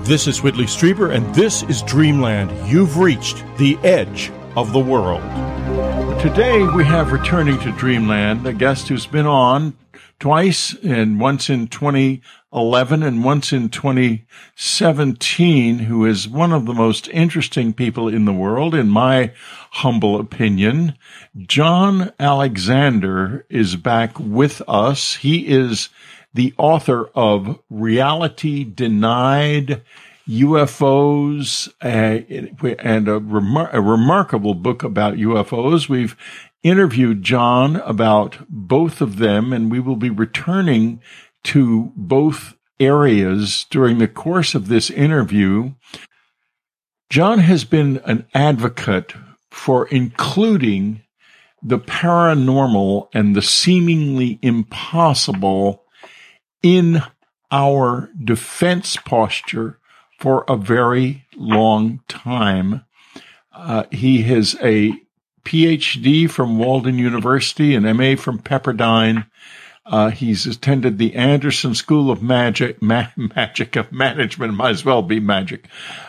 This is Whitley Strieber, and this is Dreamland. You've reached the edge of the world. Today we have returning to Dreamland a guest who's been on twice, and once in 2011 and once in 2017, who is one of the most interesting people in the world, in my humble opinion. John Alexander is back with us. He is the author of Reality Denied, UFOs, and a remarkable book about UFOs. We've interviewed John about both of them, and we will be returning to both areas during the course of this interview. John has been an advocate for including the paranormal and the seemingly impossible in our defense posture for a very long time. He has a PhD from Walden University, an MA from Pepperdine. He's attended the Anderson School of Magic of Management, might as well be magic.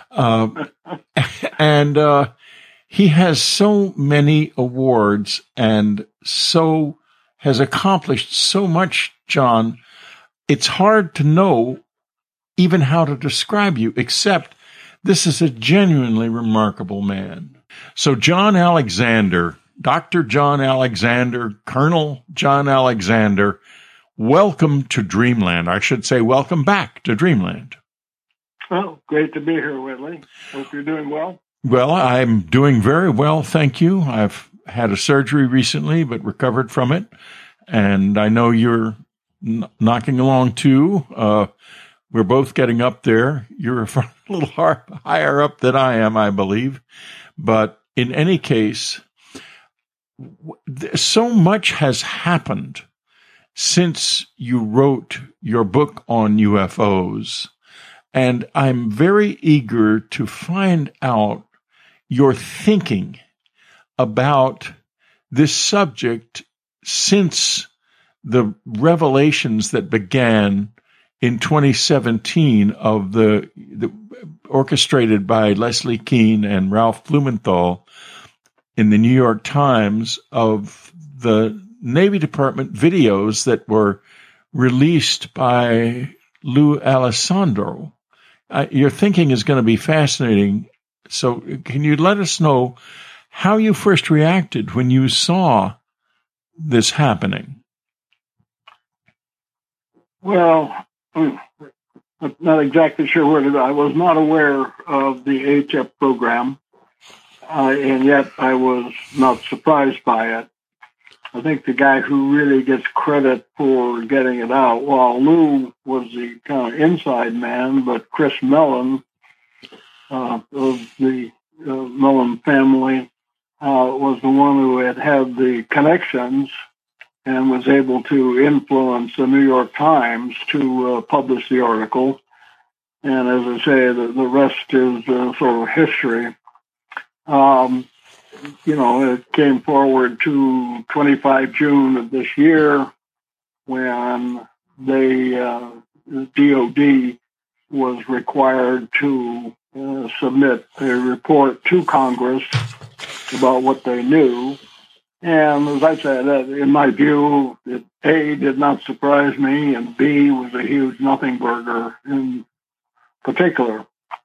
And he has so many awards and so has accomplished so much, John. It's hard to know even how to describe you, except this is a genuinely remarkable man. So John Alexander, Dr. John Alexander, Colonel John Alexander, welcome to Dreamland. I should say welcome back to Dreamland. Well, great to be here, Whitley. Hope you're doing well. Well, I'm doing very well, thank you. I've had a surgery recently, but recovered from it. And I know you're knocking along too. We're both getting up there. You're a little higher up than I am, I believe. But in any case, so much has happened since you wrote your book on UFOs. And I'm very eager to find out your thinking about this subject since the revelations that began in 2017 of the orchestrated by Leslie Kean and Ralph Blumenthal in the New York Times of the Navy Department videos that were released by Lou Alessandro. Your thinking is going to be fascinating. So can you let us know how you first reacted when you saw this happening? Well, I'm not exactly sure where to go. I was not aware of the HF program, and yet I was not surprised by it. I think the guy who really gets credit for getting it out, while Lou was the kind of inside man, but Chris Mellon of the Mellon family was the one who had the connections and was able to influence the New York Times to publish the article. And as I say, the rest is sort of history. It came forward to 25 June of this year when the DOD was required to submit a report to Congress about what they knew. And as I said, in my view, it A, did not surprise me, and B, was a huge nothing burger in particular.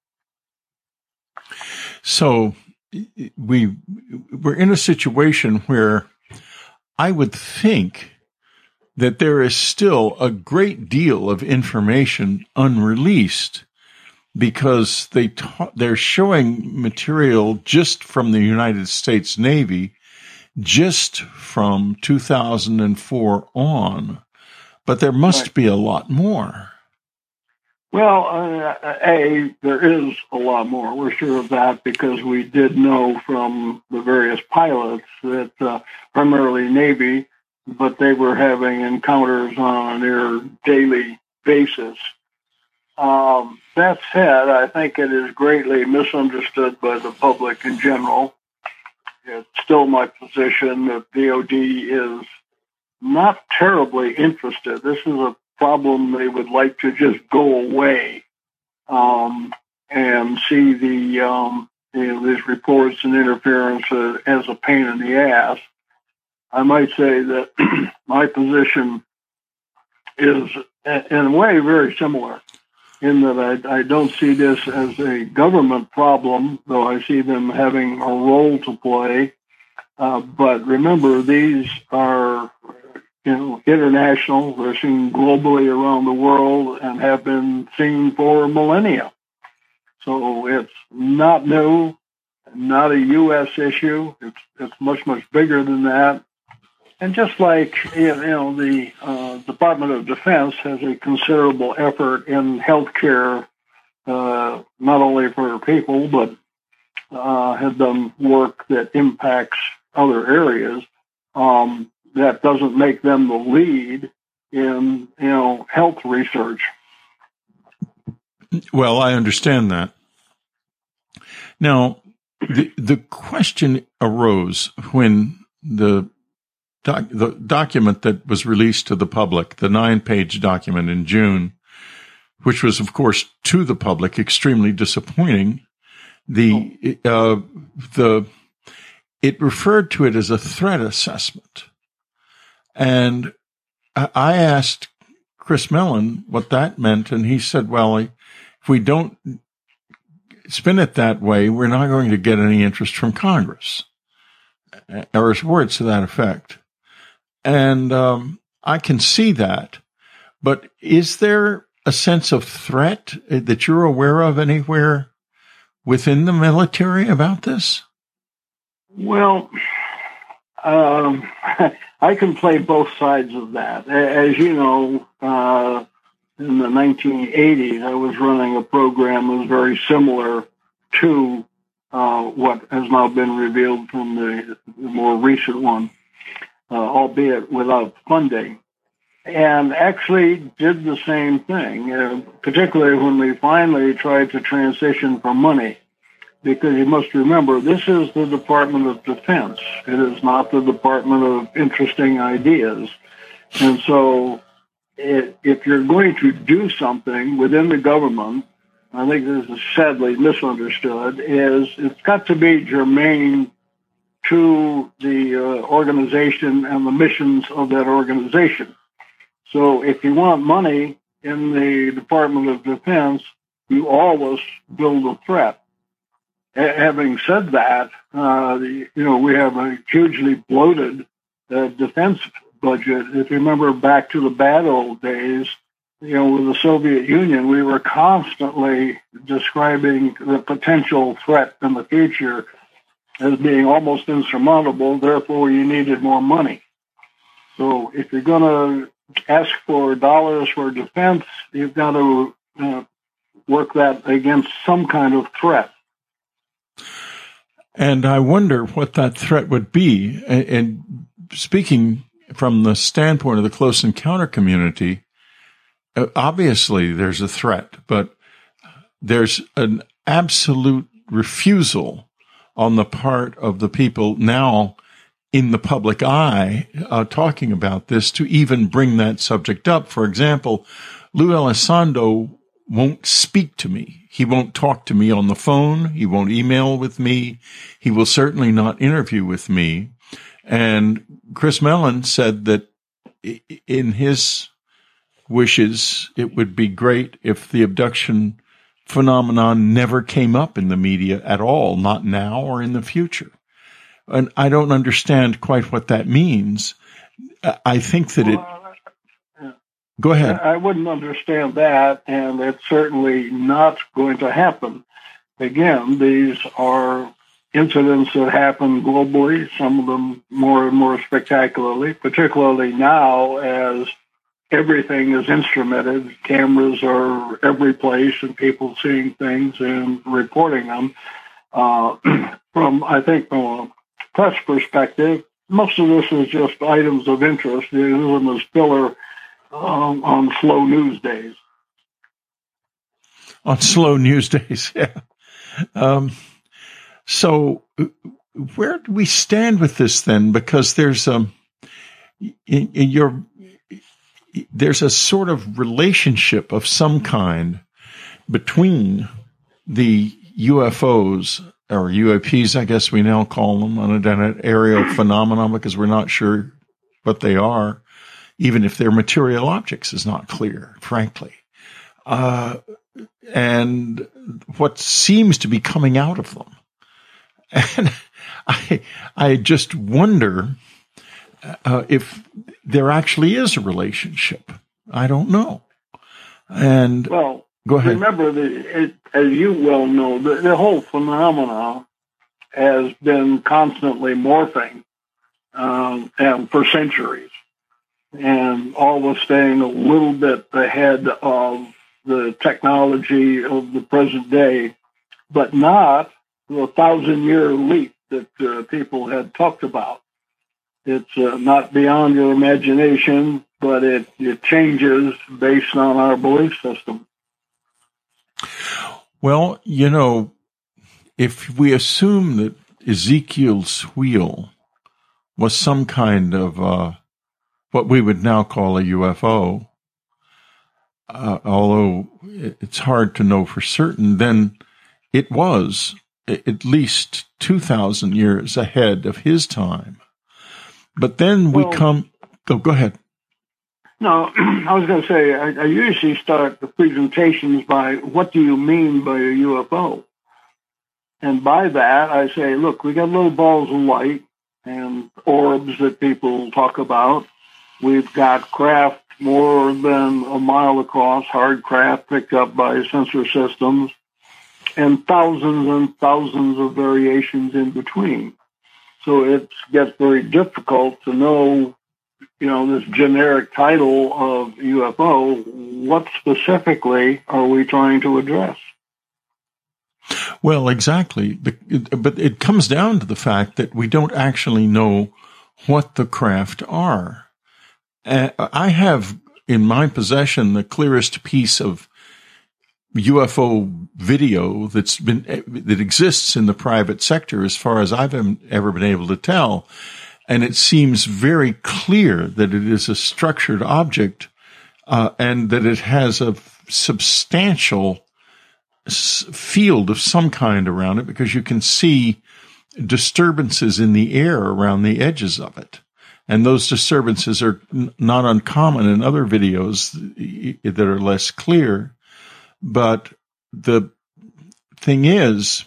So we're in a situation where I would think that there is still a great deal of information unreleased because they're showing material just from the United States Navy just from 2004 on, but there must be a lot more. Well, there is a lot more. We're sure of that because we did know from the various pilots that primarily Navy, but they were having encounters on a near daily basis. That said, I think it is greatly misunderstood by the public in general. It's still my position that DOD is not terribly interested. This is a problem they would like to just go away. and see these reports and interference as a pain in the ass. I might say that my position is, in a way, very similar, in that I don't see this as a government problem, though I see them having a role to play. But remember, these are international. They're seen globally around the world and have been seen for millennia. So it's not new, not a U.S. issue. It's much, much bigger than that. And just like, the Department of Defense has a considerable effort in healthcare, not only for people, but have done work that impacts other areas, that doesn't make them the lead in, health research. Well, I understand that. Now, the question arose when the document that was released to the public, the 9-page document in June, which was, of course, to the public, extremely disappointing. It referred to it as a threat assessment. And I asked Chris Mellon what that meant, and he said, well, if we don't spin it that way, we're not going to get any interest from Congress, or his words to that effect. And I can see that. But is there a sense of threat that you're aware of anywhere within the military about this? Well, I can play both sides of that. As you know, in the 1980s, I was running a program that was very similar to what has now been revealed from the more recent one, albeit without funding, and actually did the same thing, particularly when we finally tried to transition from money. Because you must remember, this is the Department of Defense. It is not the Department of Interesting Ideas. And so if you're going to do something within the government, I think this is sadly misunderstood, is it's got to be germane to the organization and the missions of that organization. So if you want money in the Department of Defense, you always build a threat. Having said that, we have a hugely bloated defense budget. If you remember back to the bad old days, with the Soviet Union, we were constantly describing the potential threat in the future as being almost insurmountable. Therefore, you needed more money. So if you're going to ask for dollars for defense, you've got to work that against some kind of threat. And I wonder what that threat would be. And speaking from the standpoint of the close encounter community, obviously there's a threat, but there's an absolute refusal on the part of the people now in the public eye talking about this to even bring that subject up. For example, Lou Elizondo won't speak to me. He won't talk to me on the phone. He won't email with me. He will certainly not interview with me. And Chris Mellon said that in his wishes, it would be great if the abduction phenomenon never came up in the media at all, not now or in the future. And I don't understand quite what that means. I think that it... Go ahead. I wouldn't understand that, and it's certainly not going to happen. Again, these are incidents that happen globally, some of them more and more spectacularly, particularly now as everything is instrumented. Cameras are every place and people seeing things and reporting them. From a press perspective, most of this is just items of interest. They use them as filler on slow news days. On slow news days, yeah. So where do we stand with this then? Because there's there's a sort of relationship of some kind between the UFOs, or UAPs, I guess we now call them, unidentified aerial phenomena, because we're not sure what they are, even if they're material objects, is not clear, frankly. And what seems to be coming out of them. And I just wonder if there actually is a relationship. I don't know. And well, go ahead. Remember, as you well know, the whole phenomena has been constantly morphing and for centuries, and always staying a little bit ahead of the technology of the present day, but not the 1,000-year leap that people had talked about. It's not beyond your imagination, but it changes based on our belief system. Well, if we assume that Ezekiel's wheel was some kind of what we would now call a UFO, although it's hard to know for certain, then it was at least 2,000 years ahead of his time. But then we come... Oh, go ahead. No, I was going to say, I usually start the presentations by, what do you mean by a UFO? And by that, I say, look, we got little balls of light and orbs that people talk about. We've got craft more than a mile across, hard craft picked up by sensor systems, and thousands of variations in between. So it gets very difficult to know, this generic title of UFO, what specifically are we trying to address? Well, exactly. But it comes down to the fact that we don't actually know what the craft are. I have in my possession the clearest piece of UFO video that exists in the private sector, as far as I've ever been able to tell. And it seems very clear that it is a structured object, and that it has a substantial field of some kind around it, because you can see disturbances in the air around the edges of it. And those disturbances are not uncommon in other videos that are less clear. But the thing is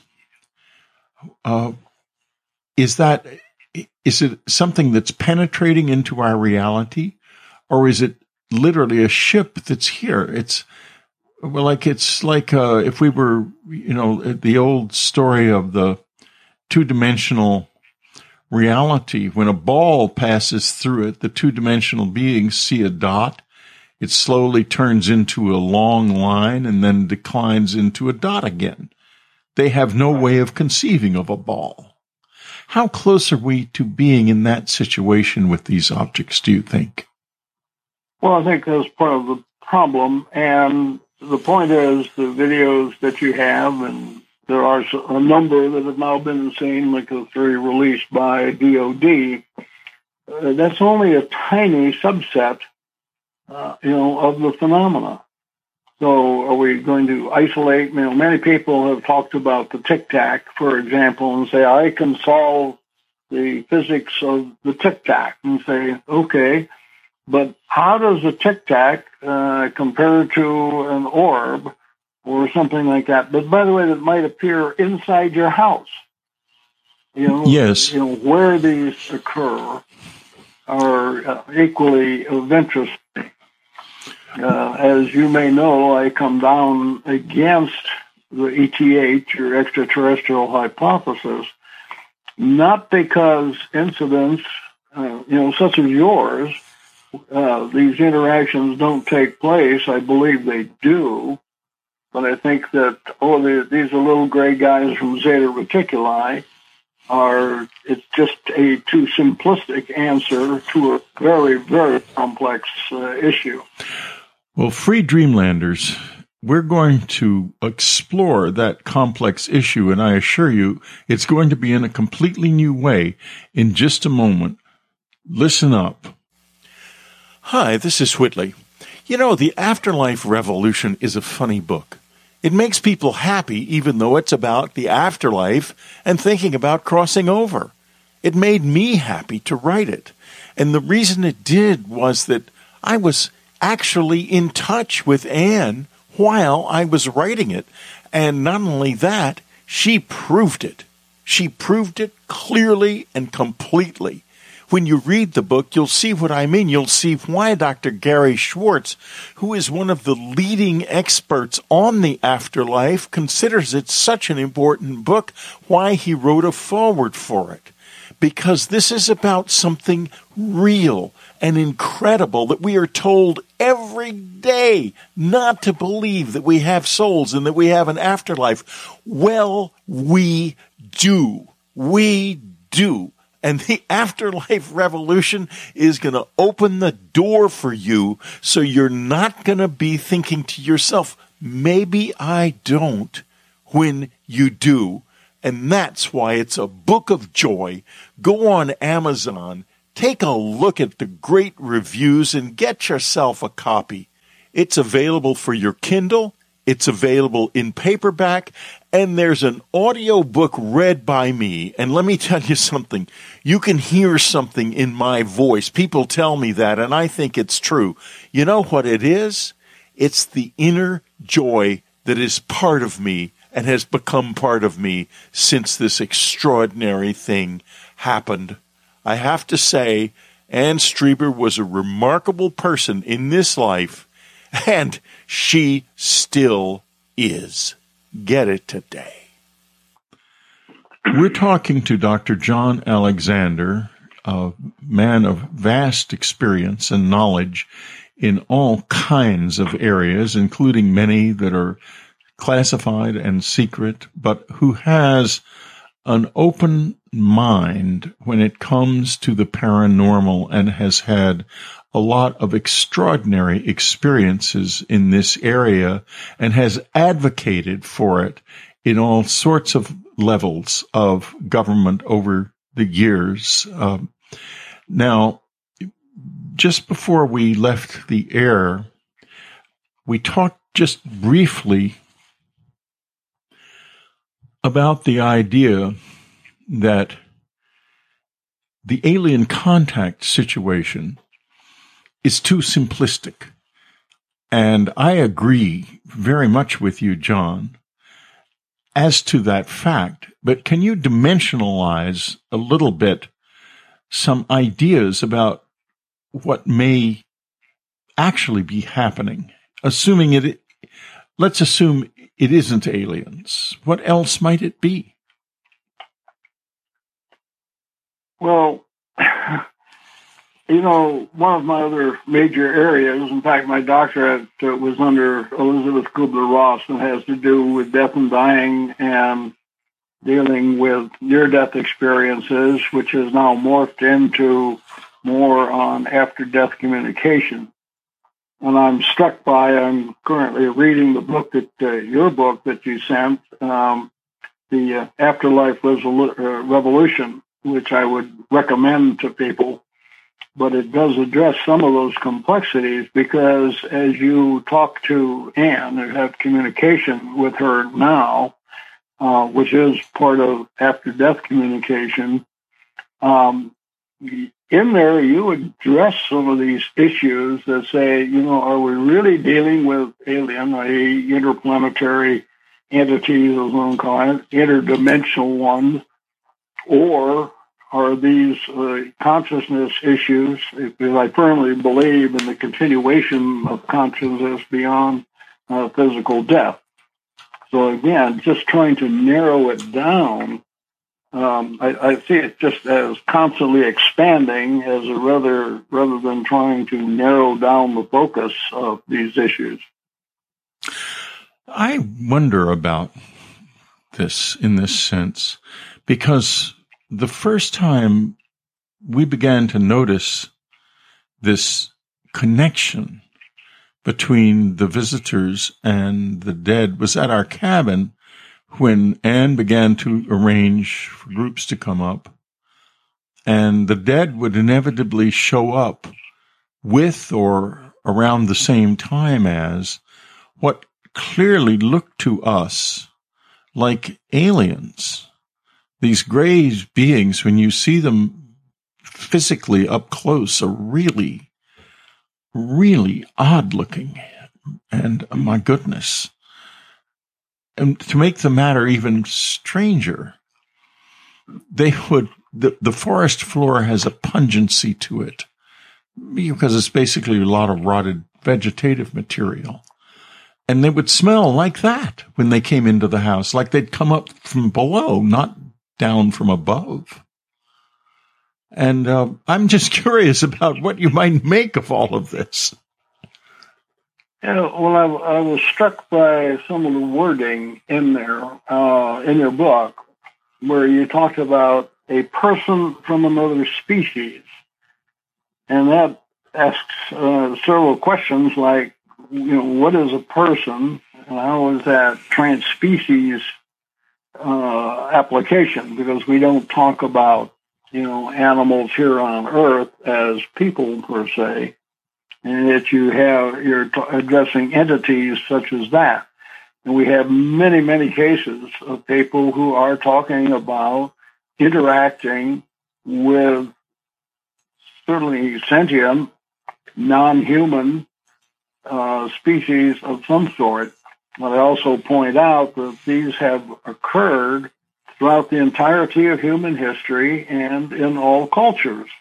it something that's penetrating into our reality, or is it literally a ship that's here? It's like if we were, the old story of the two-dimensional reality. When a ball passes through it, the two-dimensional beings see a dot. It slowly turns into a long line and then declines into a dot again. They have no way of conceiving of a ball. How close are we to being in that situation with these objects, do you think? Well, I think that's part of the problem. And the point is, the videos that you have, and there are a number that have now been seen, like the three released by DOD, that's only a tiny subset of the phenomena. So are we going to isolate? Many people have talked about the tic-tac, for example, and say, I can solve the physics of the tic-tac, and say, okay, but how does a tic-tac compare to an orb or something like that? But by the way, that might appear inside your house. Yes. Where these occur are equally of interest. As you may know, I come down against the ETH, or extraterrestrial hypothesis, not because incidents, such as yours, these interactions don't take place. I believe they do, but I think that, these are little gray guys from Zeta Reticuli, it's just a too simplistic answer to a very, very complex issue. Well, Free Dreamlanders, we're going to explore that complex issue, and I assure you it's going to be in a completely new way in just a moment. Listen up. Hi, this is Whitley. The Afterlife Revolution is a funny book. It makes people happy, even though it's about the afterlife and thinking about crossing over. It made me happy to write it. And the reason it did was that I was actually in touch with Anne while I was writing it. And not only that, she proved it. She proved it clearly and completely. When you read the book, you'll see what I mean. You'll see why Dr. Gary Schwartz, who is one of the leading experts on the afterlife, considers it such an important book, why he wrote a foreword for it. Because this is about something real and incredible that we are told every day not to believe that we have souls and that we have an afterlife. Well, we do. We do. And the afterlife revolution is going to open the door for you, so you're not going to be thinking to yourself, maybe I don't, when you do. And that's why it's a book of joy. Go on Amazon, take a look at the great reviews, and get yourself a copy. It's available for your Kindle. It's available in paperback, and there's an audio book read by me. And let me tell you something. You can hear something in my voice. People tell me that, and I think it's true. You know what it is? It's the inner joy that is part of me and has become part of me since this extraordinary thing happened. I have to say, Anne Strieber was a remarkable person in this life, and she still is. Get it today. We're talking to Dr. John Alexander, a man of vast experience and knowledge in all kinds of areas, including many that are classified and secret, but who has an open mind when it comes to the paranormal and has had a lot of extraordinary experiences in this area and has advocated for it in all sorts of levels of government over the years. Now, just before we left the air, we talked just briefly about the idea that the alien contact situation is too simplistic. And I agree very much with you, John, as to that fact. But can you dimensionalize a little bit some ideas about what may actually be happening? Let's assume it isn't aliens. What else might it be? Well, one of my other major areas, in fact, my doctorate was under Elizabeth Kubler-Ross, and has to do with death and dying and dealing with near-death experiences, which has now morphed into more on after-death communication. And I'm struck by, I'm currently reading the book your book that you sent, the Afterlife Revolution, which I would recommend to people. But it does address some of those complexities, because as you talk to Anne and have communication with her now, which is part of after-death communication, in there you address some of these issues that say, are we really dealing with alien, i.e. interplanetary entities, as one call it, interdimensional ones, or are these consciousness issues, because I firmly believe in the continuation of consciousness beyond physical death. So again, just trying to narrow it down, I see it just as constantly expanding as rather than trying to narrow down the focus of these issues. I wonder about this in this sense, because the first time we began to notice this connection between the visitors and the dead was at our cabin, when Anne began to arrange for groups to come up, and the dead would inevitably show up with or around the same time as what clearly look to us like aliens. These gray beings, when you see them physically up close, are really, really odd looking. And my goodness. And to make the matter even stranger, the forest floor has a pungency to it because it's basically a lot of rotted vegetative material. And they would smell like that when they came into the house, like they'd come up from below, not down from above. And I'm just curious about what you might make of all of this. Yeah, well, I was struck by some of the wording in there, in your book, where you talked about a person from another species. And that asks several questions like, what is a person? And how is that trans-species application? Because we don't talk about, animals here on Earth as people per se. And yet you're addressing entities such as that. And we have many, many cases of people who are talking about interacting with certainly sentient, non-human species of some sort. But I also point out that these have occurred throughout the entirety of human history and in all cultures.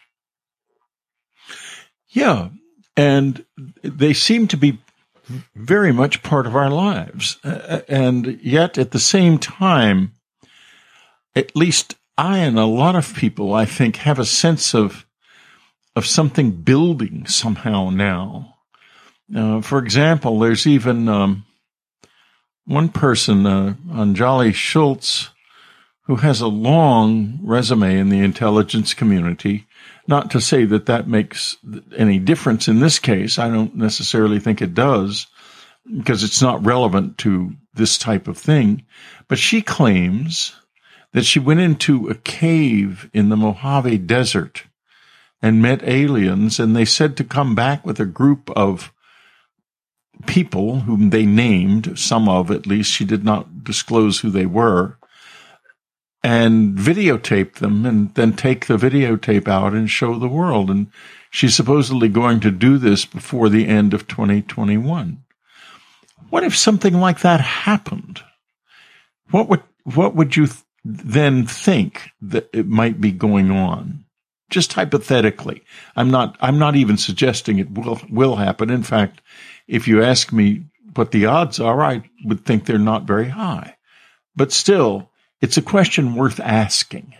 Yeah, and they seem to be very much part of our lives. And yet, at the same time, at least I and a lot of people, I think, have a sense of something building somehow now. For example, there's even one person, Anjali Schultz, who has a long resume in the intelligence community. Not to say that makes any difference in this case. I don't necessarily think it does, because it's not relevant to this type of thing. But she claims that she went into a cave in the Mojave Desert and met aliens, and they said to come back with a group of people whom they named, some of at least. She did not disclose who they were, and videotape them and then take the videotape out and show the world. And she's supposedly going to do this before the end of 2021. What if something like that happened? What would you then think that it might be going on? Just hypothetically. I'm not even suggesting it will happen. In fact, if you ask me what the odds are, I would think they're not very high. But still, it's a question worth asking.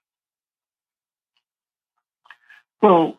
Well,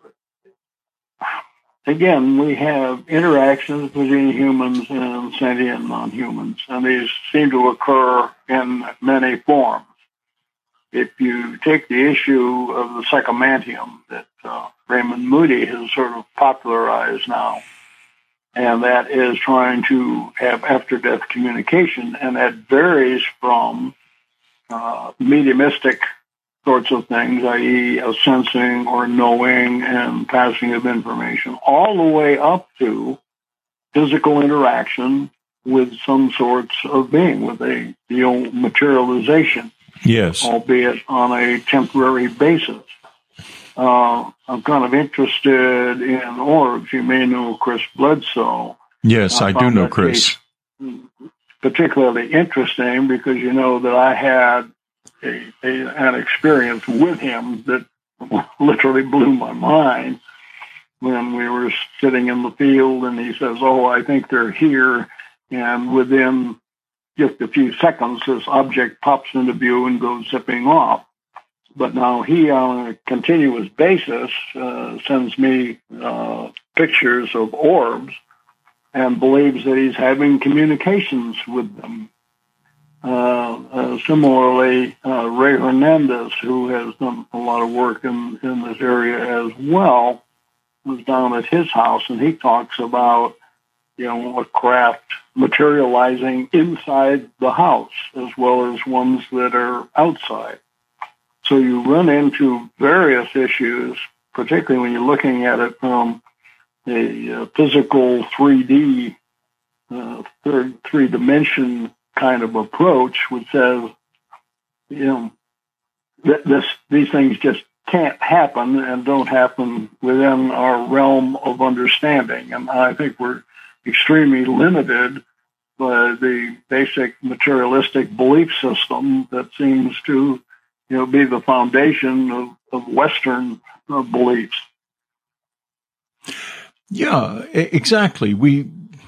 again, we have interactions between humans and sentient non-humans, and these seem to occur in many forms. If you take the issue of the psychomantium that Raymond Moody has sort of popularized now, and that is trying to have after-death communication, and that varies from mediumistic sorts of things, i.e. a sensing or knowing and passing of information, all the way up to physical interaction with some sorts of being, with the old materialization. Yes. Albeit on a temporary basis. I'm kind of interested in orbs. You may know Chris Bledsoe. Yes, I do know Chris. Particularly interesting because you know that I had an experience with him that literally blew my mind when we were sitting in the field and he says, "Oh, I think they're here," and within just a few seconds, this object pops into view and goes zipping off. But now he, on a continuous basis, sends me pictures of orbs and believes that he's having communications with them. Similarly, Ray Hernandez, who has done a lot of work in this area as well, was down at his house, and he talks about, a craft materializing inside the house as well as ones that are outside. So you run into various issues, particularly when you're looking at it from a physical 3D third three-dimension kind of approach, which says, these things just can't happen and don't happen within our realm of understanding. And I think we're extremely limited by the basic materialistic belief system that seems to, be the foundation of Western beliefs. Yeah, exactly. We're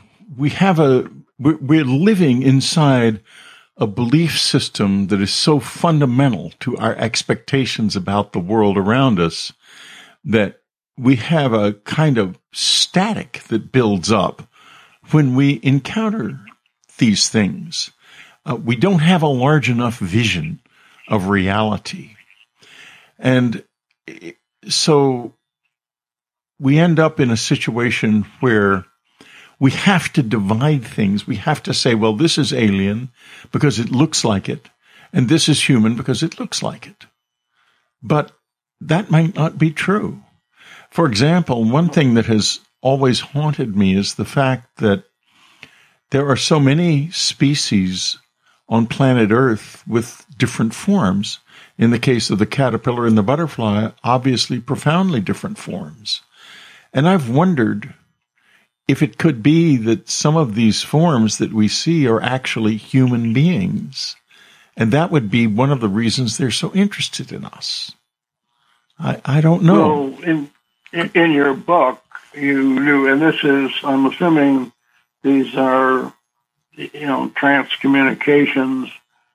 living inside a belief system that is so fundamental to our expectations about the world around us that we have a kind of static that builds up when we encounter these things. We don't have a large enough vision of reality. And so we end up in a situation where we have to divide things. We have to say, well, this is alien because it looks like it, and this is human because it looks like it. But that might not be true. For example, one thing that has always haunted me is the fact that there are so many species on planet Earth with different forms. In the case of the caterpillar and the butterfly, obviously profoundly different forms. And I've wondered if it could be that some of these forms that we see are actually human beings. And that would be one of the reasons they're so interested in us. I don't know. Well, in your book, you knew, and this is, I'm assuming these are, trans communications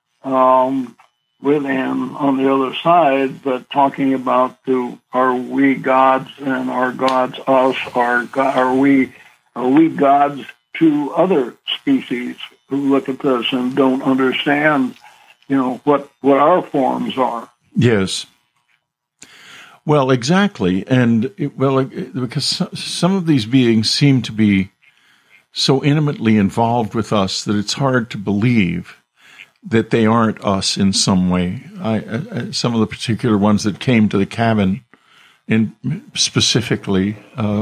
with and on the other side, but talking about are we gods and are gods us? Are we gods to other species who look at this and don't understand, what our forms are? Yes. Well, exactly. And because some of these beings seem to be so intimately involved with us that it's hard to believe that they aren't us in some way. Some of the particular ones that came to the cabin specifically.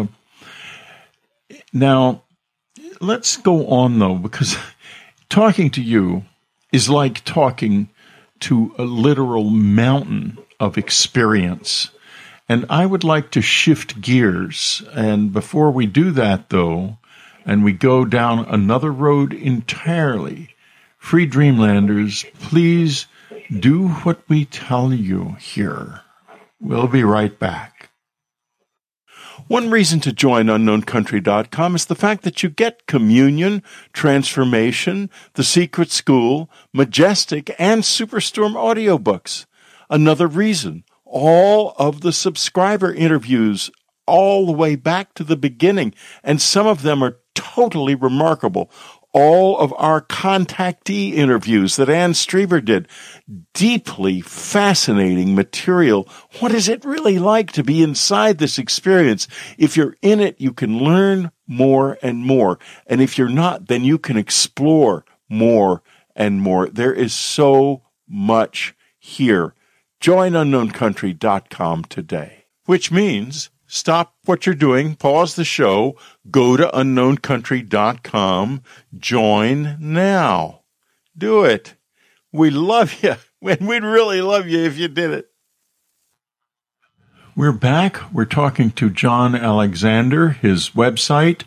Now, let's go on, though, because talking to you is like talking to a literal mountain of experience. And I would like to shift gears. And before we do that, though, and we go down another road entirely, Free Dreamlanders, please do what we tell you here. We'll be right back. One reason to join UnknownCountry.com is the fact that you get Communion, Transformation, The Secret School, Majestic, and Superstorm audiobooks. Another reason, all of the subscriber interviews all the way back to the beginning, and some of them are totally remarkable. All of our contactee interviews that Ann Strieber did, deeply fascinating material. What is it really like to be inside this experience? If you're in it, you can learn more and more. And if you're not, then you can explore more and more. There is so much here. Join UnknownCountry.com today, which means stop what you're doing, pause the show, go to UnknownCountry.com, join now. Do it. We love you, and we'd really love you if you did it. We're back. We're talking to John Alexander, his website,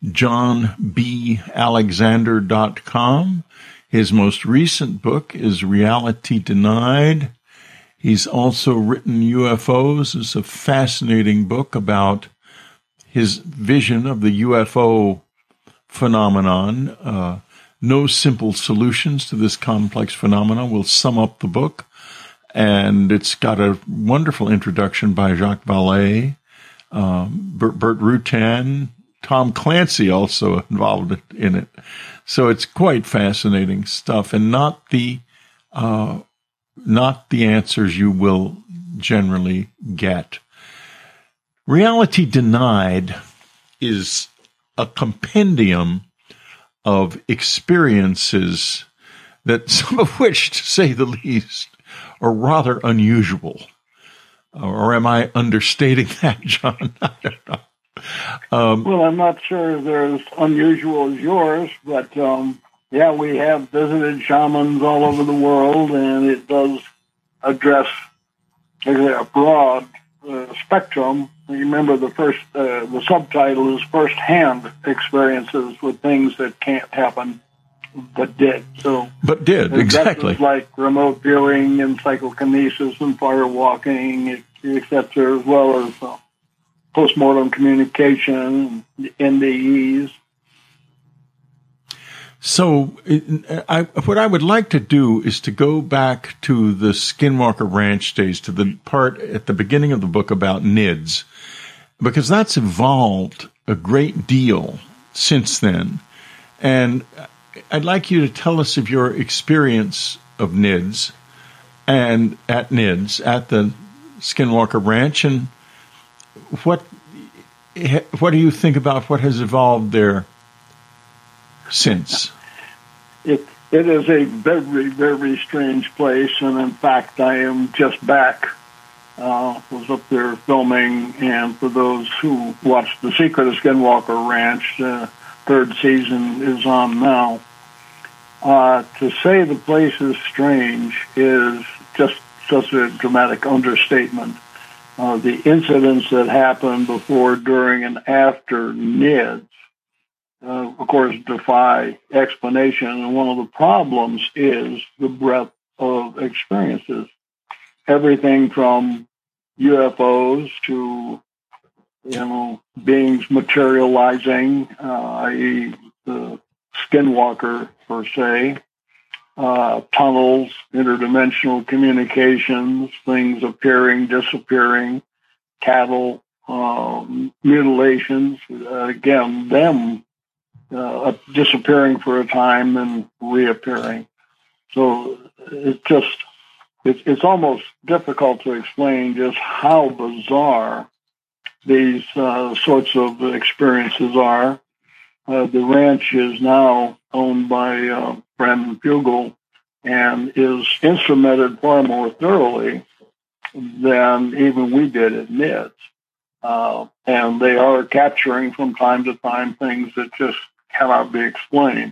johnbalexander.com. His most recent book is Reality Denied. He's also written UFOs. It's a fascinating book about his vision of the UFO phenomenon. No simple solutions to this complex phenomenon will sum up the book. And it's got a wonderful introduction by Jacques Vallée, Bert Rutan, Tom Clancy also involved in it. So it's quite fascinating stuff, and not the answers you will generally get. Reality Denied is a compendium of experiences that some of which, to say the least, are rather unusual. Or am I understating that, John? I don't know. Well, I'm not sure they're as unusual as yours, but yeah, we have visited shamans all over the world, and it does address a broad spectrum. You remember the subtitle is first-hand experiences with things that can't happen, but did. But did, exactly. Like remote viewing and psychokinesis and firewalking, etc., as well as postmortem communication, NDEs. So what I would like to do is to go back to the Skinwalker Ranch days, to the part at the beginning of the book about NIDS, because that's evolved a great deal since then. And I'd like you to tell us of your experience of NIDS and at NIDS, at the Skinwalker Ranch, and what do you think about what has evolved there since? It is a very, very strange place, and in fact, I am just back. Was up there filming, and for those who watched The Secret of Skinwalker Ranch, third season is on now. To say the place is strange is just such a dramatic understatement. The incidents that happened before, during, and after NIDS, of course, defy explanation. And one of the problems is the breadth of experiences. Everything from UFOs to, beings materializing, i.e. the skinwalker per se, tunnels, interdimensional communications, things appearing, disappearing, cattle, mutilations, again, them disappearing for a time and reappearing. So it's almost difficult to explain just how bizarre these sorts of experiences are. The ranch is now owned by Brandon Fugel and is instrumented far more thoroughly than even we did at NIDS. And they are capturing from time to time things that just cannot be explained.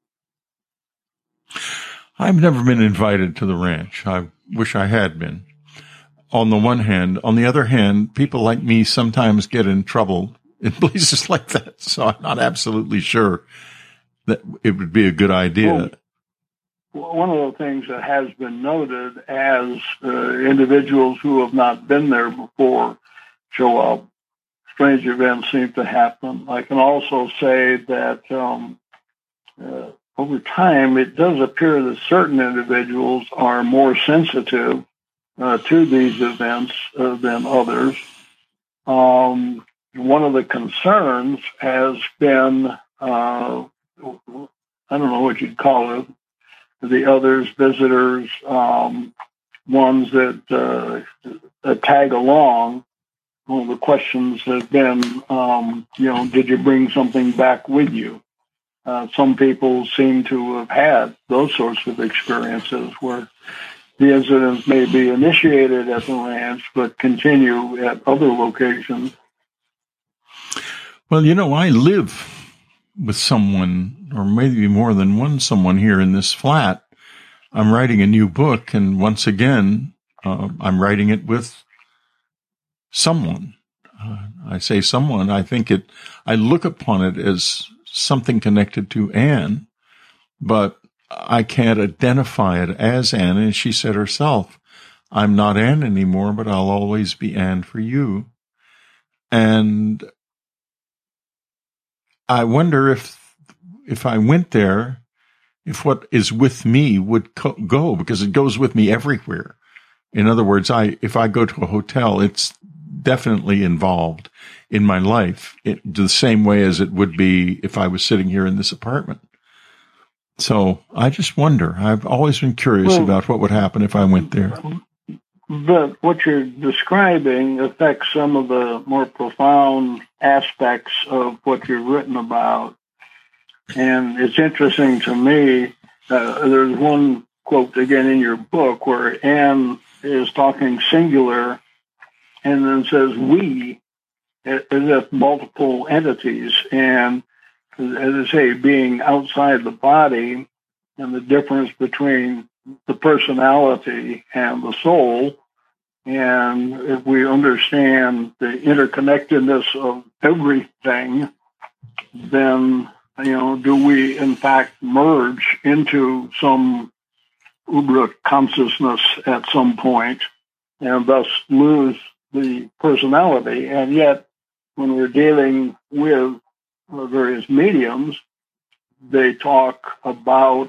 I've never been invited to the ranch. I wish I had been. On the one hand. On the other hand, people like me sometimes get in trouble in places like that. So I'm not absolutely sure that it would be a good idea. Well, one of the things that has been noted as individuals who have not been there before show up, strange events seem to happen. I can also say that over time, it does appear that certain individuals are more sensitive to these events than others. One of the concerns has been, I don't know what you'd call it, the others, visitors, ones that tag along. One of the questions has been, did you bring something back with you? Some people seem to have had those sorts of experiences where the incidents may be initiated at the ranch, but continue at other locations. Well, I live with someone, or maybe more than one someone here in this flat. I'm writing a new book, and once again, I'm writing it with someone. I say someone. I look upon it as something connected to Anne, but I can't identify it as Anne. And she said herself, I'm not Anne anymore, but I'll always be Anne for you. And I wonder if I went there, if what is with me would go, because it goes with me everywhere. In other words, if I go to a hotel, it's definitely involved in my life the same way as it would be if I was sitting here in this apartment. So I just wonder. I've always been curious about what would happen if I went there. But what you're describing affects some of the more profound aspects of what you've written about. And it's interesting to me, there's one quote again in your book where Anne is talking singular and then says we, as if multiple entities. And as I say, being outside the body and the difference between the personality and the soul. And if we understand the interconnectedness of everything, then, do we in fact merge into some uber consciousness at some point and thus lose the personality? And yet, when we're dealing with various mediums, they talk about,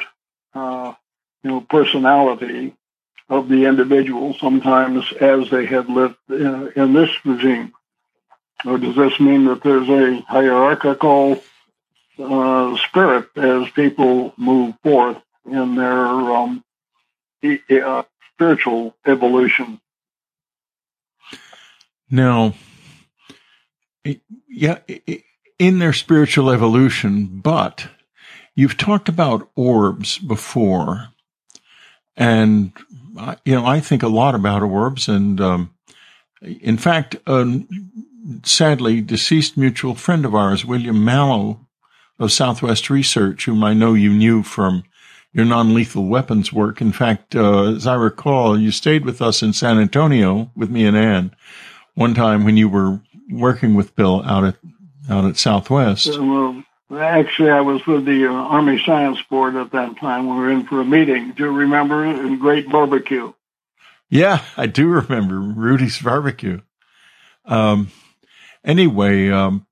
personality of the individual, sometimes as they had lived in this regime. Or does this mean that there's a hierarchical spirit as people move forth in their spiritual evolution? Now, in their spiritual evolution, but you've talked about orbs before, and I think a lot about orbs, and in fact, sadly, deceased mutual friend of ours, William Mallow of Southwest Research, whom I know you knew from your non-lethal weapons work. In fact, as I recall, you stayed with us in San Antonio with me and Ann one time when you were working with Bill out at Southwest. Actually, I was with the Army Science Board at that time. We were in for a meeting. Do you remember it? In Great Barbecue? Yeah, I do remember Rudy's Barbecue. Anyway,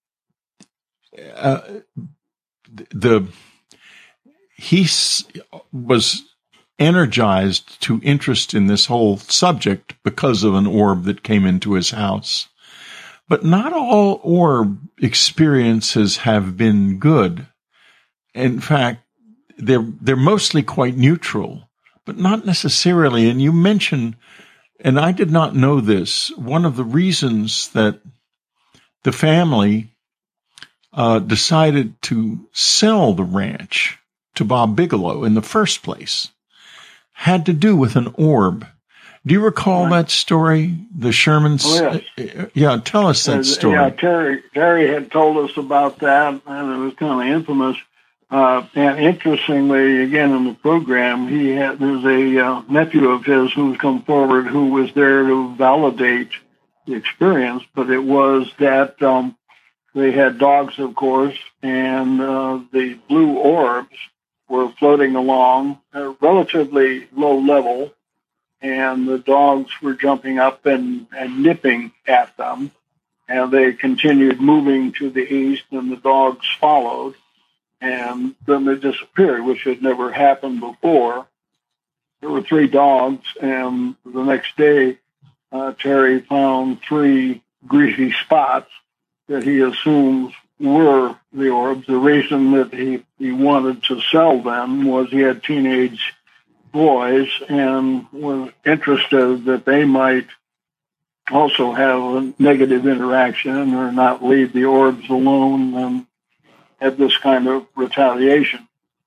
he was energized to interest in this whole subject because of an orb that came into his house. But not all orb experiences have been good. In fact, they're mostly quite neutral, but not necessarily. And you mentioned, and I did not know this, one of the reasons that the family decided to sell the ranch to Bob Bigelow in the first place had to do with an orb. Do you recall that story? The Shermans? Oh, yes. Yeah, tell us that story. Yeah, Terry had told us about that, and it was kind of infamous. And interestingly, again, in the program, there's a nephew of his who's come forward who was there to validate the experience, but it was that they had dogs, of course, and the blue orbs were floating along at a relatively low level, and the dogs were jumping up and nipping at them, and they continued moving to the east, and the dogs followed, and then they disappeared, which had never happened before. There were 3 dogs, and the next day, Terry found 3 greasy spots that he assumes were the orbs. The reason that he wanted to sell them was he had teenage boys and was interested that they might also have a negative interaction or not leave the orbs alone and have this kind of retaliation.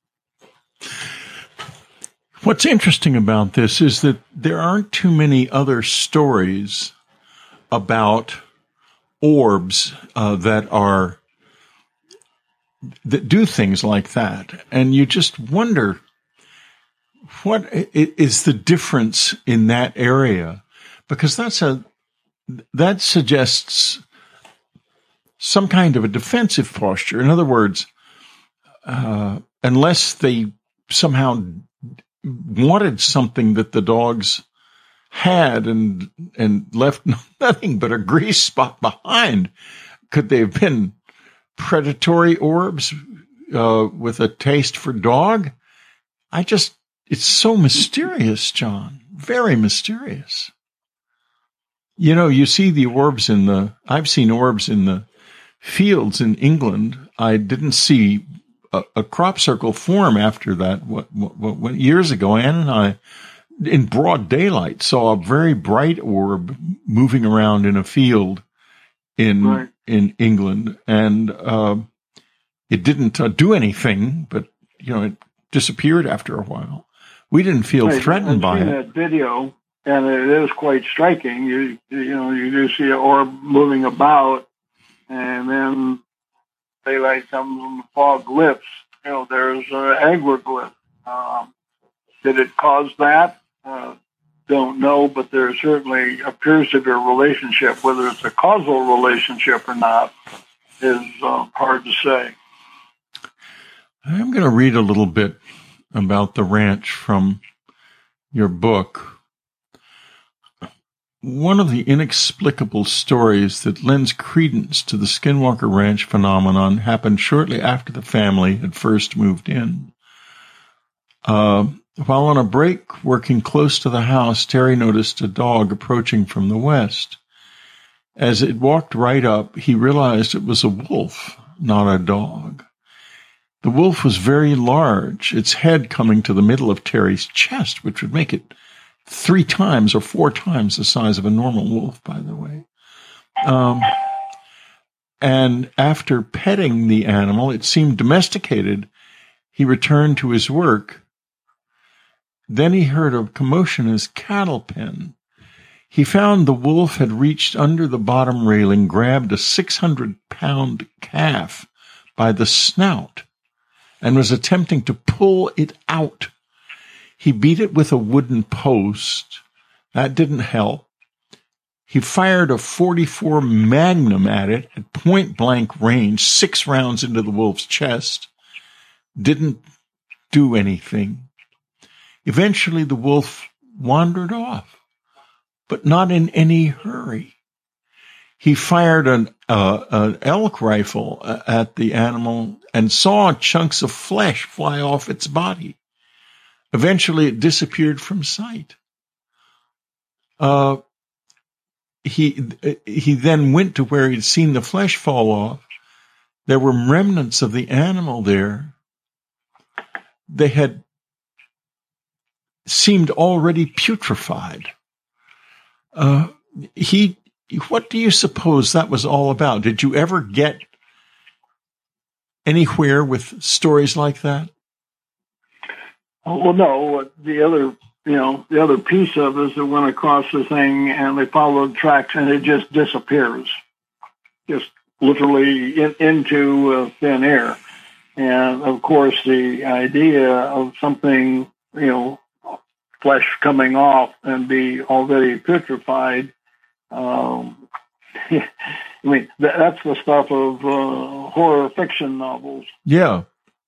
What's interesting about this is that there aren't too many other stories about orbs that do things like that. And you just wonder, what is the difference in that area? Because that suggests some kind of a defensive posture. In other words, unless they somehow wanted something that the dogs had and left nothing but a grease spot behind, could they have been predatory orbs with a taste for dog? It's so mysterious, John. Very mysterious. You see the orbs I've seen orbs in the fields in England. I didn't see a crop circle form after that. What years ago, Ann and I, in broad daylight, saw a very bright orb moving around in a field in England, and it didn't do anything, but it disappeared after a while. We didn't feel threatened by it. I've seen that video, and it is quite striking. You do see an orb moving about, and then daylight comes and the fog lifts. There's agri-glyph. Did it cause that? Don't know, but there certainly appears to be a relationship. Whether it's a causal relationship or not is hard to say. I'm going to read a little bit about the ranch from your book. One of the inexplicable stories that lends credence to the Skinwalker Ranch phenomenon happened shortly after the family had first moved in. While on a break working close to the house, Terry noticed a dog approaching from the west. As it walked right up, he realized it was a wolf, not a dog. The wolf was very large, its head coming to the middle of Terry's chest, which would make it 3 times or 4 times the size of a normal wolf, by the way. And after petting the animal, it seemed domesticated. He returned to his work. Then he heard a commotion in his cattle pen. He found the wolf had reached under the bottom railing, grabbed a 600-pound calf by the snout, and was attempting to pull it out. He beat it with a wooden post. That didn't help. He fired a .44 Magnum at it at point-blank range, 6 rounds into the wolf's chest. Didn't do anything. Eventually, the wolf wandered off, but not in any hurry. He fired an elk rifle at the animal and saw chunks of flesh fly off its body. Eventually, it disappeared from sight. He then went to where he'd seen the flesh fall off. There were remnants of the animal there. They had seemed already putrefied. What do you suppose that was all about? Did you ever get anywhere with stories like that? Well, no. The other piece of it is it went across the thing and they followed tracks and it just disappears, just literally into thin air. And of course, the idea of something, flesh coming off and be already putrefied. I mean, that's the stuff of horror fiction novels. Yeah.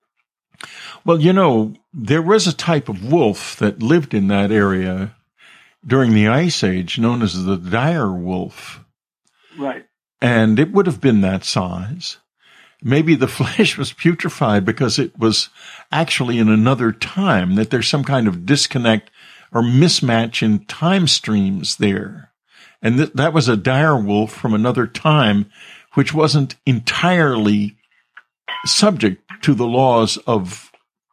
Well, there was a type of wolf that lived in that area during the Ice Age known as the dire wolf. Right. And it would have been that size. Maybe the flesh was putrefied because it was actually in another time, that there's some kind of disconnect or mismatch in time streams there. And that was a dire wolf from another time, which wasn't entirely subject to the laws of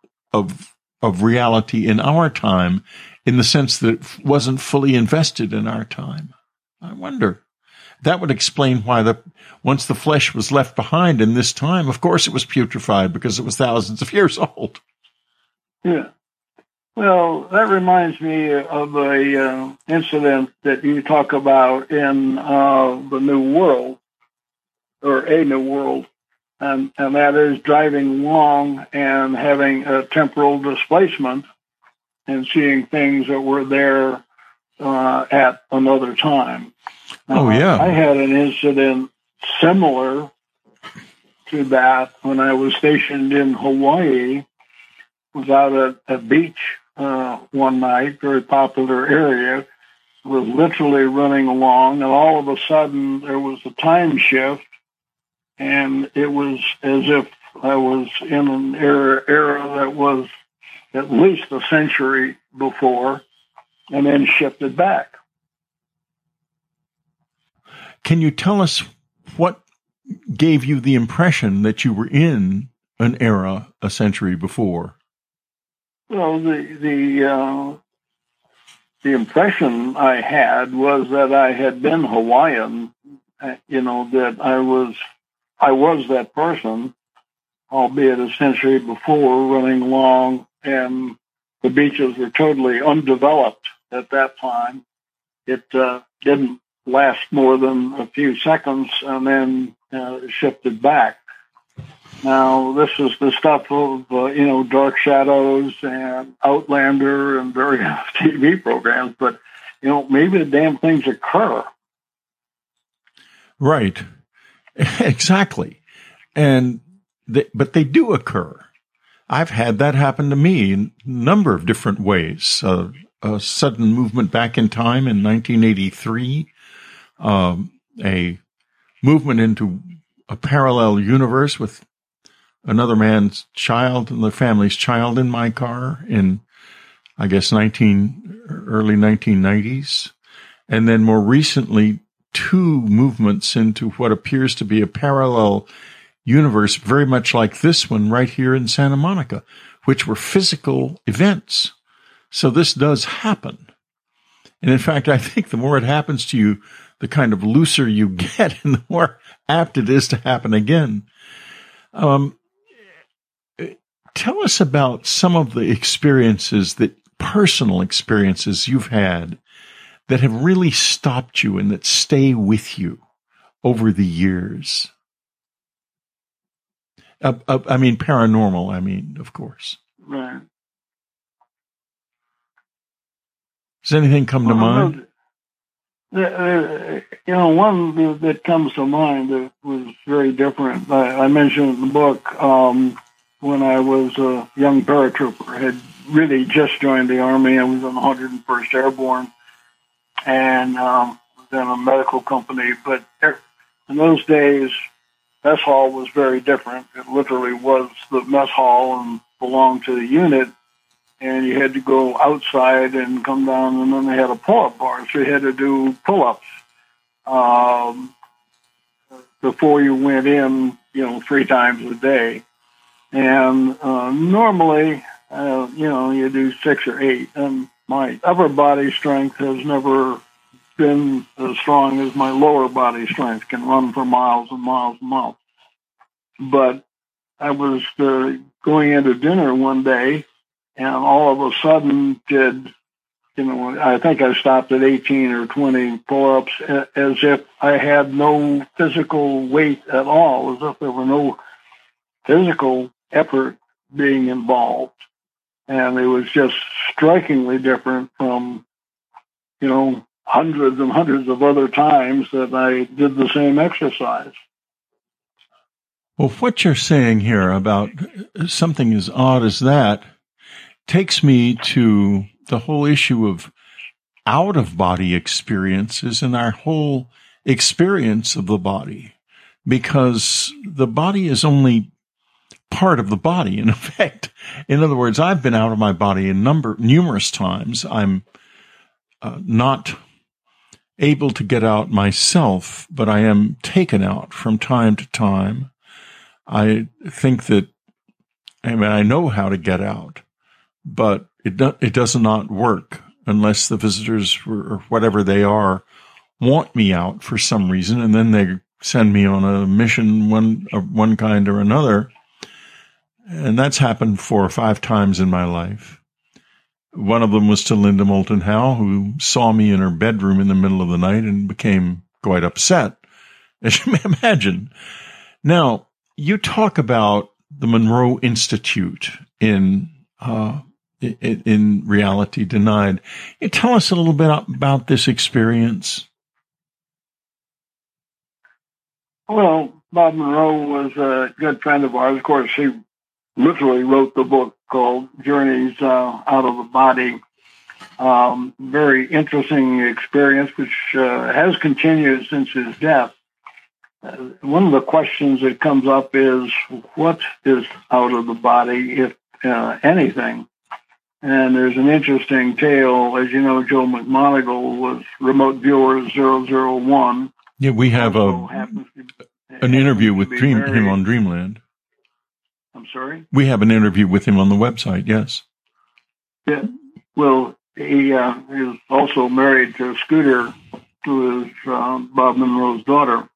reality in our time, in the sense that it wasn't fully invested in our time. I wonder. That would explain why once the flesh was left behind in this time, of course it was putrefied because it was thousands of years old. Yeah. Well, that reminds me of a incident that you talk about in the New World, or A New World, and that is driving along and having a temporal displacement and seeing things that were there at another time. Oh, yeah. I had an incident similar to that when I was stationed in Hawaii. Was out at a beach one night, very popular area, was literally running along, and all of a sudden there was a time shift, and it was as if I was in an era that was at least a century before, and then shifted back. Can you tell us what gave you the impression that you were in an era a century before? Well, the impression I had was that I had been Hawaiian, that I was that person, albeit a century before, running along, and the beaches were totally undeveloped at that time. It didn't last more than a few seconds and then shifted back. Now, this is the stuff of, Dark Shadows and Outlander and various TV programs, but, maybe the damn things occur. Right. Exactly. But they do occur. I've had that happen to me in a number of different ways. A sudden movement back in time in 1983, a movement into a parallel universe with another man's child and the family's child in my car in, I guess, early 1990s. And then more recently, 2 movements into what appears to be a parallel universe, very much like this one right here in Santa Monica, which were physical events. So this does happen. And in fact, I think the more it happens to you, the kind of looser you get and the more apt it is to happen again. Tell us about some of the personal experiences you've had that have really stopped you and that stay with you over the years. Paranormal, of course. Right. Does anything come to mind? One that comes to mind that was very different. I mentioned in the book, when I was a young paratrooper, had really just joined the Army. I was in the 101st Airborne and was in a medical company. But in those days, mess hall was very different. It literally was the mess hall and belonged to the unit. And you had to go outside and come down, and then they had a pull-up bar. So you had to do pull-ups before you went in, 3 times a day. And normally, you do 6 or 8. And my upper body strength has never been as strong as my lower body strength. Can run for miles and miles and miles. But I was going into dinner one day, and all of a sudden I think I stopped at 18 or 20 pull-ups as if I had no physical weight at all, as if there were no physical effort being involved. And it was just strikingly different from, hundreds and hundreds of other times that I did the same exercise. Well, what you're saying here about something as odd as that takes me to the whole issue of out-of-body experiences and our whole experience of the body, because the body is only part of the body, in effect. In other words, I've been out of my body numerous times. I'm not able to get out myself, but I am taken out from time to time. I think that, I know how to get out, but it does not work unless the visitors or whatever they are want me out for some reason, and then they send me on a mission of one kind or another. And that's happened 4 or 5 times in my life. One of them was to Linda Moulton Howe, who saw me in her bedroom in the middle of the night and became quite upset, as you may imagine. Now, you talk about the Monroe Institute in Reality Denied. You tell us a little bit about this experience. Well, Bob Monroe was a good friend of ours. Of course, he literally wrote the book called Journeys Out of the Body. Very interesting experience, which has continued since his death. One of the questions that comes up is, what is out of the body, if anything? And there's an interesting tale. As you know, Joe McMoneagle was Remote Viewer 001. Yeah, we have an interview with him on Dreamland. I'm sorry? We have an interview with him on the website, yes. Yeah. Well, he is also married to Scooter, who is Bob Monroe's daughter.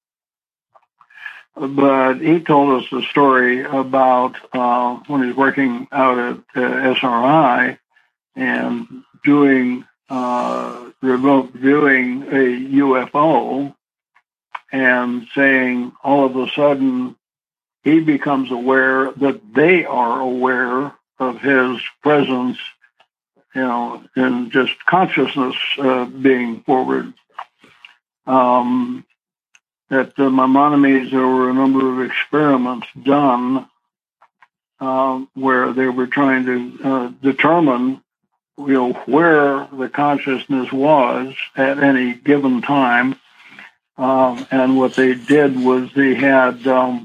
But he told us a story about when he was working out at SRI and doing remote viewing a UFO and saying all of a sudden he becomes aware that they are aware of his presence, and just consciousness being forward. At Maimonides, there were a number of experiments done where they were trying to determine, where the consciousness was at any given time. And what they did was they had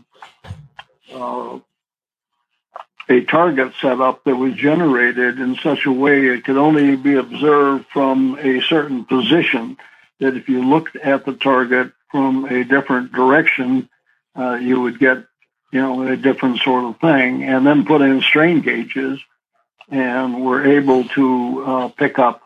a target set up that was generated in such a way it could only be observed from a certain position, that if you looked at the target from a different direction, you would get, a different sort of thing, and then put in strain gauges and were able to pick up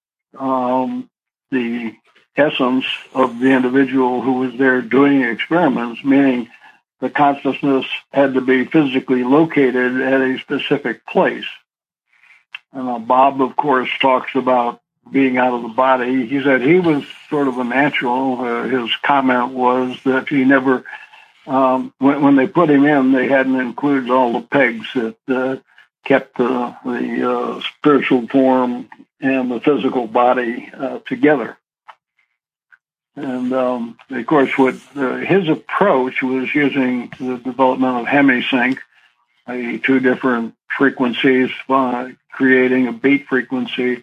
the essence of the individual who was there doing experiments, meaning the consciousness had to be physically located at a specific place. And Bob, of course, talks about being out of the body. He said he was sort of a natural. His comment was that he never, when they put him in, they hadn't included all the pegs that kept the spiritual form and the physical body together. And, of course, what his approach was using the development of hemisync, two different frequencies, creating a beat frequency.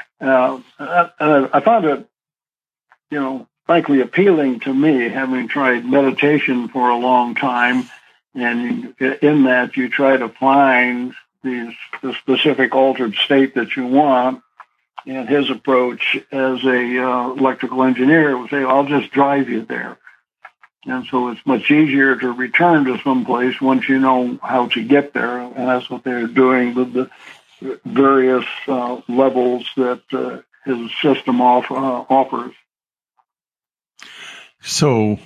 I found it, frankly appealing to me, having tried meditation for a long time. And in that, you try to find the specific altered state that you want. And his approach as a electrical engineer would say, I'll just drive you there. And so it's much easier to return to someplace once you know how to get there. And that's what they're doing with the various levels that his system offers. So,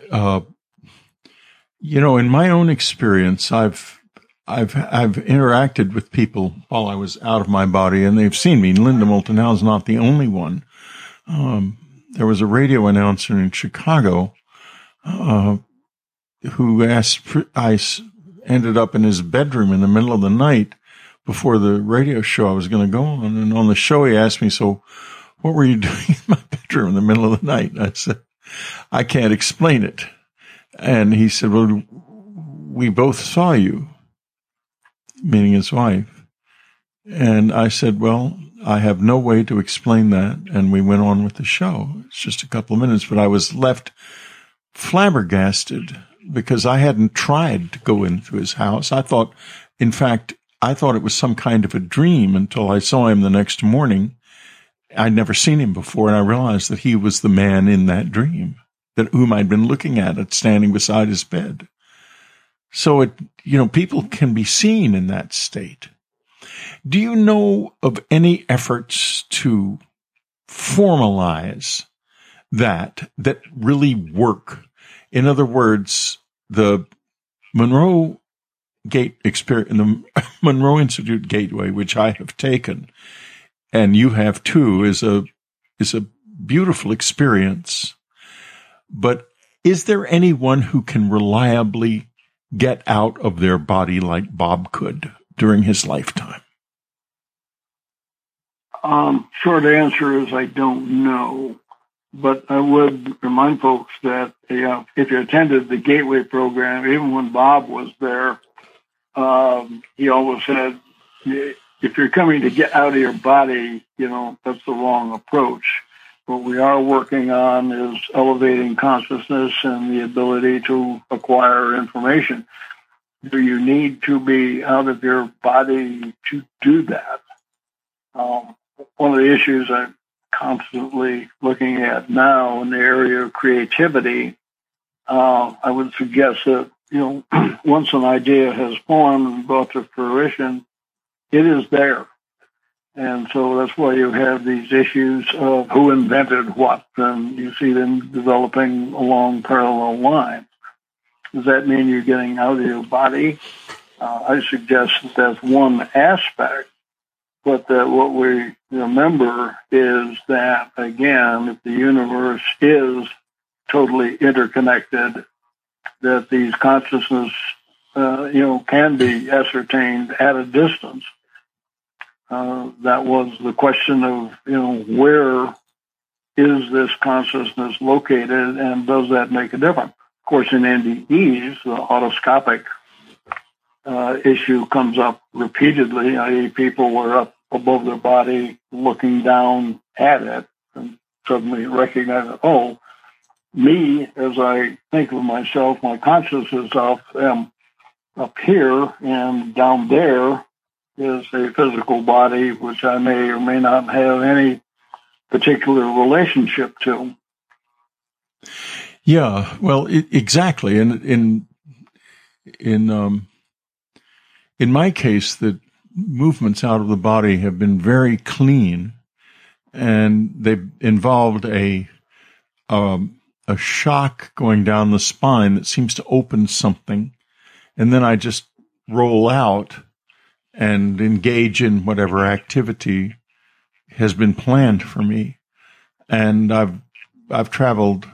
in my own experience, I've interacted with people while I was out of my body, and they've seen me. Linda Moulton Howe is not the only one. There was a radio announcer in Chicago who asked. I ended up in his bedroom in the middle of the night before the radio show I was going to go on, and on the show he asked me, "So, what were you doing in my bedroom in the middle of the night?" And I said, "I can't explain it." And he said, "Well, we both saw you," meaning his wife. And I said, "Well, I have no way to explain that." And we went on with the show. It's just a couple of minutes, but I was left flabbergasted because I hadn't tried to go into his house. I thought it was some kind of a dream until I saw him the next morning. I'd never seen him before, and I realized that he was the man in that dream, whom I'd been looking at standing beside his bed. So people can be seen in that state. Do you know of any efforts to formalize that really work? In other words, the Monroe Gate experience, the Monroe Institute Gateway, which I have taken, and you have too, is a beautiful experience. But is there anyone who can reliably get out of their body like Bob could during his lifetime? Short answer is I don't know. But I would remind folks that if you attended the Gateway program, even when Bob was there, he always said, if you're coming to get out of your body, that's the wrong approach. What we are working on is elevating consciousness and the ability to acquire information. Do you need to be out of your body to do that? One of the issues I'm constantly looking at now in the area of creativity, I would suggest that, once an idea has formed and brought to fruition, it is there. And so that's why you have these issues of who invented what, and you see them developing along parallel lines. Does that mean you're getting out of your body? I suggest that that's one aspect. but that what we remember is that, again, if the universe is totally interconnected, that these consciousness, can be ascertained at a distance. That was the question of, where is this consciousness located, and does that make a difference? Of course, in NDEs, the autoscopic issue comes up repeatedly, i.e. people were up above their body looking down at it and suddenly recognize, oh, me, as I think of myself, my consciousness self, am up here, and down there is a physical body which I may or may not have any particular relationship to. Yeah, well, exactly. And in my case, the movements out of the body have been very clean, and they've involved a shock going down the spine that seems to open something, and then I just roll out and engage in whatever activity has been planned for me. And I've traveled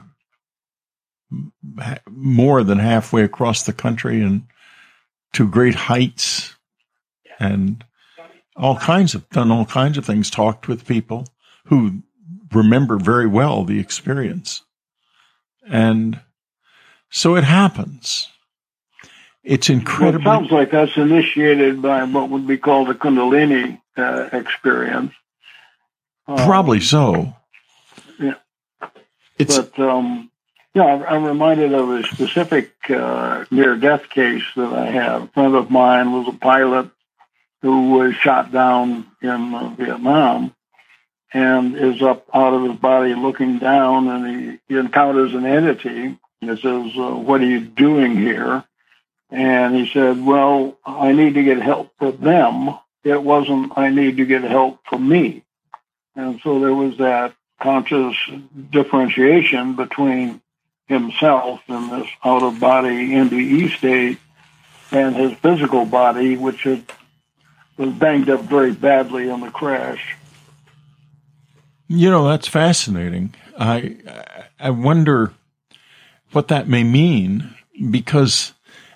more than halfway across the country and to great heights, and done all kinds of things, talked with people who remember very well the experience. And so it happens. It's incredible. Well, it sounds like that's initiated by what would be called a Kundalini experience. Probably so. Yeah. I'm reminded of a specific near-death case that I had. A friend of mine was a pilot who was shot down in Vietnam and is up out of his body looking down, and he encounters an entity. And it says, what are you doing here? And he said, well, I need to get help for them. It wasn't, I need to get help for me. And so there was that conscious differentiation between himself in this out-of-body NDE state and his physical body, which was banged up very badly in the crash. That's fascinating. I wonder what that may mean, because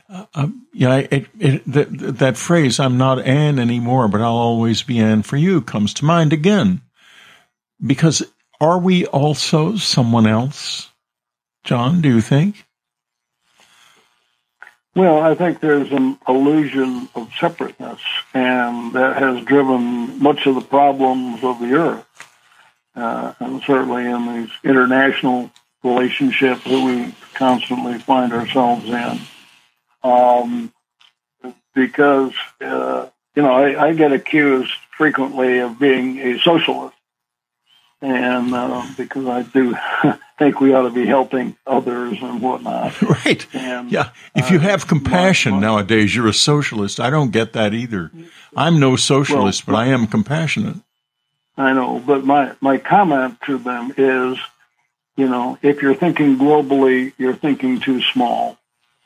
that phrase, I'm not Anne anymore, but I'll always be Anne for you, comes to mind again. Because are we also someone else? John, do you think? Well, I think there's an illusion of separateness, and that has driven much of the problems of the earth. And certainly in these international relationships that we constantly find ourselves in. Because, I get accused frequently of being a socialist. And because I do think we ought to be helping others and whatnot. Right. And, yeah. If you have compassion nowadays, you're a socialist. I don't get that either. I'm no socialist, but I am compassionate. I know. But my comment to them is, if you're thinking globally, you're thinking too small.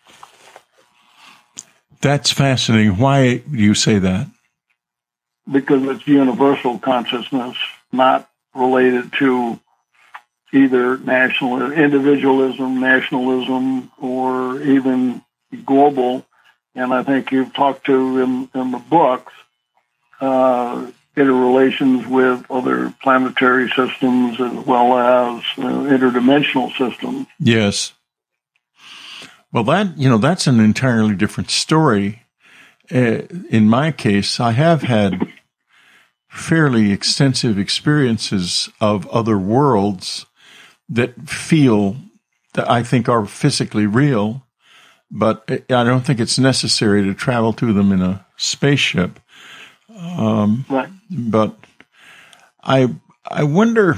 That's fascinating. Why do you say that? Because it's universal consciousness, not related to either individualism, nationalism, or even global. And I think you've talked to in the books interrelations with other planetary systems as well as interdimensional systems. Yes. Well, that's an entirely different story. In my case, I have had fairly extensive experiences of other worlds that I think are physically real, but I don't think it's necessary to travel to them in a spaceship. Right. But I wonder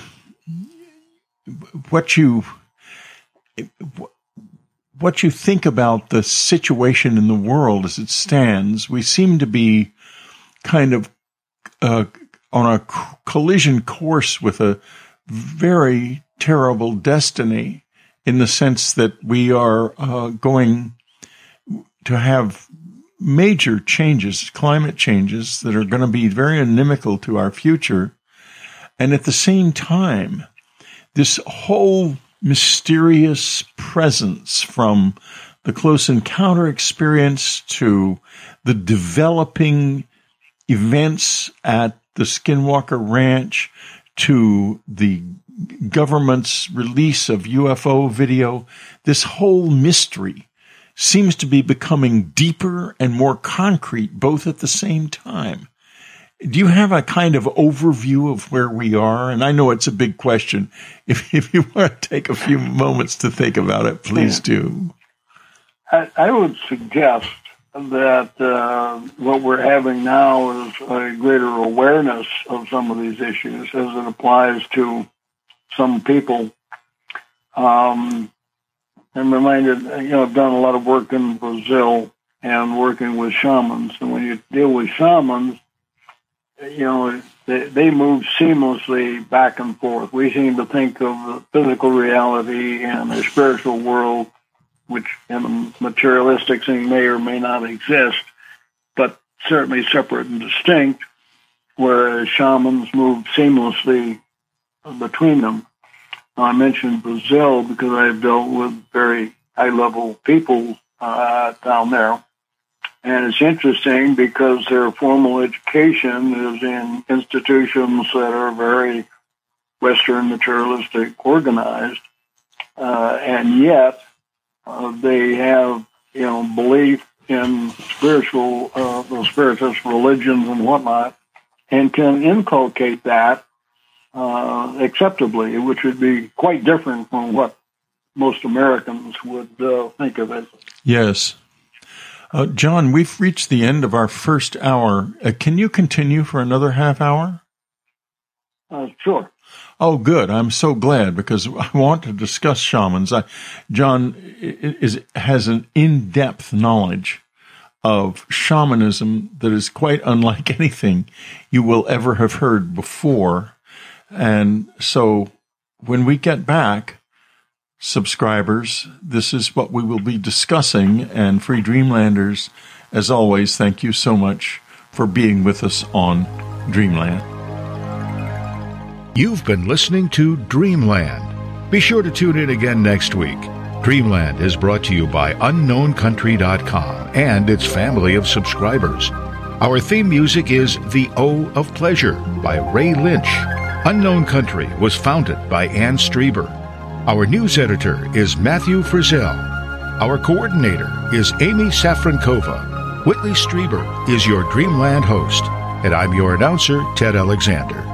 what you think about the situation in the world as it stands. We seem to be kind of on a collision course with a very terrible destiny, in the sense that we are going to have major changes, climate changes that are going to be very inimical to our future. And at the same time, this whole mysterious presence, from the Close Encounter experience to the developing events at the Skinwalker Ranch to the government's release of UFO video, this whole mystery seems to be becoming deeper and more concrete both at the same time. Do you have a kind of overview of where we are? And I know it's a big question. If you want to take a few moments to think about it, please do. I would suggest that what we're having now is a greater awareness of some of these issues as it applies to some people. I'm reminded, I've done a lot of work in Brazil and working with shamans. And when you deal with shamans, they move seamlessly back and forth. We seem to think of the physical reality and the spiritual world, which in a materialistic thing may or may not exist, but certainly separate and distinct, whereas shamans move seamlessly between them. I mentioned Brazil because I've dealt with very high-level people down there. And it's interesting because their formal education is in institutions that are very Western materialistic organized, and yet they have, belief in the spiritist religions and whatnot, and can inculcate that acceptably, which would be quite different from what most Americans would think of it. Yes. John, we've reached the end of our first hour. Can you continue for another half hour? Sure. Oh, good. I'm so glad because I want to discuss shamans. John has an in-depth knowledge of shamanism that is quite unlike anything you will ever have heard before. And so when we get back, subscribers, this is what we will be discussing. And Free Dreamlanders, as always, thank you so much for being with us on Dreamland. You've been listening to Dreamland. Be sure to tune in again next week. Dreamland is brought to you by UnknownCountry.com and its family of subscribers. Our theme music is The O of Pleasure by Ray Lynch. Unknown Country was founded by Ann Strieber. Our news editor is Matthew Frizzell. Our coordinator is Amy Safrankova. Whitley Strieber is your Dreamland host, and I'm your announcer, Ted Alexander.